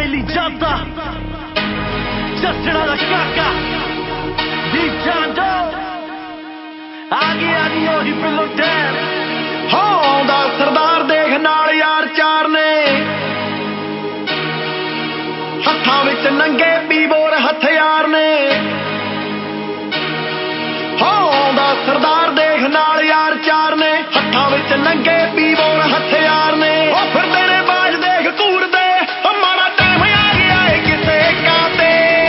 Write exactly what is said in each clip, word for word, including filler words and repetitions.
ਬੇਲੀ ਜਾਂਦਾ ਜੱਸੜਾ ਦਾ ਕਾਕਾ ਦੀ ਜਾਂਦੋ ਆ ਗਿਆ ਨੀ ਉਹੀ ਬਿੱਲੋ ਟੈਨ ਹੋ ਆਉਂਦਾ ਸਰਦਾਰ ਦੇਖ ਨਾਲ ਯਾਰ ਚਾਰ ਨੇ ਹੱਥਾਂ ਵਿੱਚ ਨੰਗੇ ਪੀਬੋਰ ਹਥਿਆਰ ਨੇ ਹੋ ਆਉਂਦਾ ਸਰਦਾਰ ਦੇਖ ਨਾਲ ਯਾਰ ਚਾਰ ਨੇ ਹੱਥਾਂ ਵਿੱਚ ਨੰਗੇ ਪੀਬੋਰ ਹਥਿਆਰ ਨੇ ਉਹ ਫਿਰਦੇ ਨੇ ਬਾਜ ਦੇਖ ਘੂਰਦੇ ਮਾੜਾ ਟਾਈਮ ਆ ਗਿਆ ਏ ਕਿਸੇ ਕਾਤੇ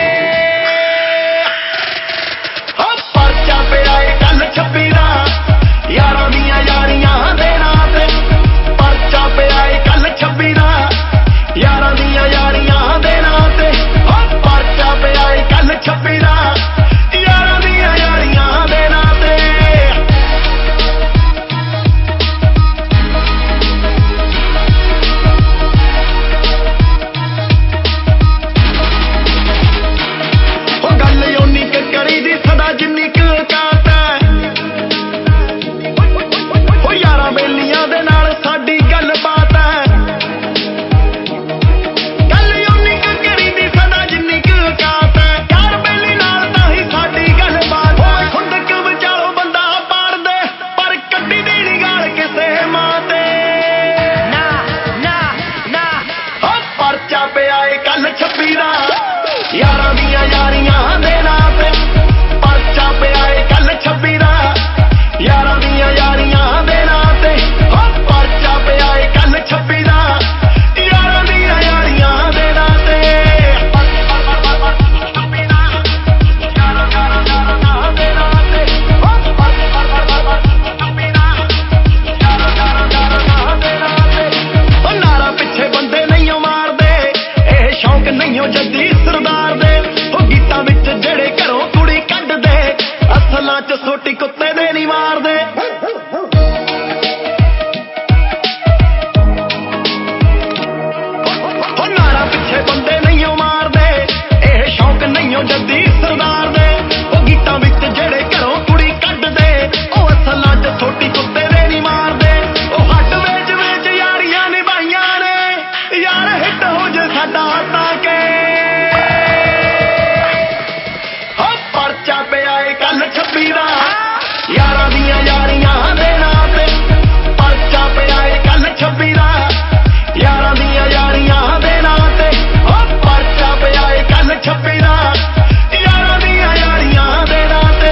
ਹੋ ਪਰਚਾ ਪਿਆ ਏ ਕੱਲ ਛੱਬੀ ਦਾ ਯਾਰਾਂ ਦੀਆਂ ਯਾਰੀਆਂ ਦੇ ਨਾਂ ਤੇ ਪਰਚਾ ਪਿਆ ਏ ਕੱਲ ਛੱਬੀ ਦਾ ਯਾਰਾਂ ਦੀਆਂ ਯਾਰੀਆਂ ਦੇ ਨਾਂ ਤੇ ਹੋ ਪਰਚਾ ਪਿਆ ਏ ਕੱਲ ਛੱਬੀ ਦਾ ਯਾਰਾਂ ਦੀਆਂ ਯਾਰੀਆਂ ਦੇ ਨਾਂ ਤੇ ਉਹ ਗੱਲ ਓਨੀ ਕੁ ਕਰੀ ਦੀ ਸਦਾ ਜਿੰਨੀ ਕੁ ਔਕਾਤ ਹੈ ਉਹ ਯਾਰਾਂ ਬੇਲੀਆਂ ਦੇ ਨਾਲ ਸਾਡੀ ਗੱਲਬਾਤ ਹੈ ਗੱਲ ਓਨੀ ਕੁ ਕਰੀ ਦੀ ਸਦਾ ਜਿੰਨੀ ਕੁ ਔਕਾਤ ਹੈ ਯਾਰ ਬੇਲੀ ਨਾਲ ਤਾਂ ਹੀ ਸਾਡੀ ਗੱਲਬਾਤ ਹੈ ਖੁੰਦਕ ਵਿਚਾਲੋਂ ਬੰਦਾ ਪਾੜਦੇ ਪਰ ਕੱਢੀ ਦੀ ਨੀ ਗਾਲ ਕਿਸੇ ਮਾਂ ਤੇ ਨਾ ਨਾ ਨਾ ਹੋ ਪਰਚਾ ਪਿਆ ਏ ਕੱਲ ਛੱਬੀ ਦਾ ਯਾਰਾਂ ਦੀਆਂ ਯਾਰੀਆਂ ਦੇ ਨਾਂ ਤੇ ਪਰਚਾ ਪਿਆ ਏ ਕੱਲ ਛੱਬੀ ਦਾ ਯਾਰਾਂ ਦੀਆਂ ਯਾਰੀਆਂ ਦੇ ਨਾਂ ਤੇ ਹੋ ਪਰਚਾ ਪਿਆ ਏ ਕੱਲ ਛੱਬੀ ਦਾ ਯਾਰਾਂ ਦੀਆਂ ਯਾਰੀਆਂ ਦੇ ਨਾਂ ਤੇ ਉਹ ਨਾਰਾ ਪਿੱਛੇ ਬੰਦੇ ਨਹੀਂ ਮਾਰਦੇ ਇਹ ਸ਼ੌਂਕ ਨਹੀਂ ਜੱਦੀ ਸਰਦਾਰ ਦੇ ਉਹ ਗੀਤਾਂ ਵਿੱਚ ਜਿਹੜੇ ਘਰੋਂ ਕੁੜੀ ਕੱਢਦੇ ਅਸਲਾਂ ਚ ਸੋਟੀ ਕੁੱਤੇ ਦੇ ਨਹੀਂ ਮਾਰਦੇ ਉਹ ਨਾਰਾ ਪਿੱਛੇ ਬੰਦੇ ਨਹੀਂ ਮਾਰਦੇ ਇਹ ਸ਼ੌਂਕ ਨਹੀਂ ਜੱਦੀ ਸਰਦਾਰ ਦੇ ਉਹ ਗੀਤਾਂ ਵਿੱਚ ਜਿਹੜੇ ਘਰੋਂ ਕੁੜੀ ਕੱਢਦੇ ਉਹ ਅਸਲਾਂ ਚ ਸੋਟੀ ਕੁੱਤੇ ਦੇ ਨਹੀਂ ਮਾਰਦੇ ਉਹ ਹੱਟ ਵੇਚ ਵੇਚ ਯਾਰੀਆਂ ਨਿਭਾਈਆਂ ਨੇ ਯਾਰ ਹਿੱਟ ਹੋ ਜੇ ਸਾਡਾ ਤਾਂ ਕੇ ਹੋ ਪਰਚਾ ਪਿਆ ਏ ਕੱਲ ਛੱਬੀ ਦਾ ਯਾਰਾਂ ਦੀਆਂ ਯਾਰੀਆਂ ਦੇ ਨਾਂ ਤੇ ਪਰਚਾ ਪਿਆ ਏ ਕੱਲ ਛੱਬੀ ਦਾ ਯਾਰਾਂ ਦੀਆਂ ਯਾਰੀਆਂ ਦੇ ਨਾਂ ਤੇ ਹੋ ਪਰਚਾ ਪਿਆ ਏ ਕੱਲ ਛੱਬੀ ਦਾ ਯਾਰਾਂ ਦੀਆਂ ਯਾਰੀਆਂ ਦੇ ਨਾਂ ਤੇ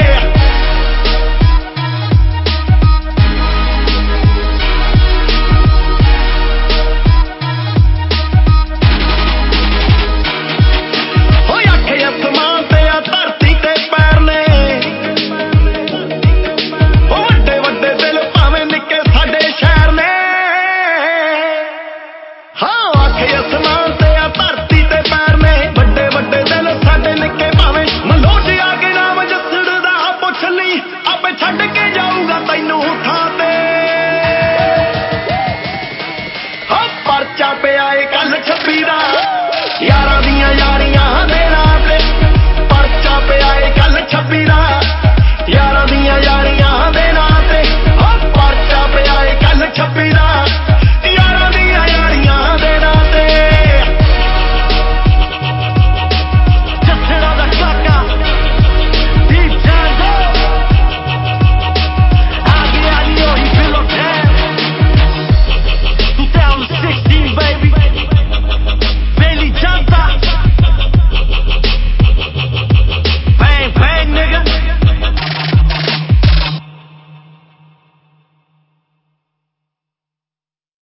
ਹੋਏ ਅੱਖ ਅਸਮਾਨ ਤੇ ਆ ਧਰਤੀ ਤੇ ਪੈਰ ਨੇ ਉਹ ਵੱਡੇ ਵੱਡੇ ਦਿਲ ਭਾਵੇਂ ਨਿੱਕੇ ਸਾਡੇ ਸ਼ਹਿਰ ਨੇ ਹਾਂ ਅੱਖ ਅਸਮਾਨ ਤੇ ਆ ਧਰਤੀ ਤੇ ਪੈਰ ਨੇ ਵੱਡੇ ਵੱਡੇ ਦਿਲ ਸਾਡੇ ਨਿੱਕੇ ਭਾਵੇਂ ਮਲੋਟ ਆ ਕੇ ਨਾਮ ਜੱਸੜਦਾ ਪੁੱਛ ਲਈ ਆਪੇ ਛੱਡ ਕੇ ਜਾਊਗਾ ਤੈਨੂੰ ਥਾਂ ਤੇ ਹੋ ਪਰਚਾ ਪਿਆ ਏ ਕੱਲ ਛੱਬੀ ਦਾ ਯਾਰਾਂ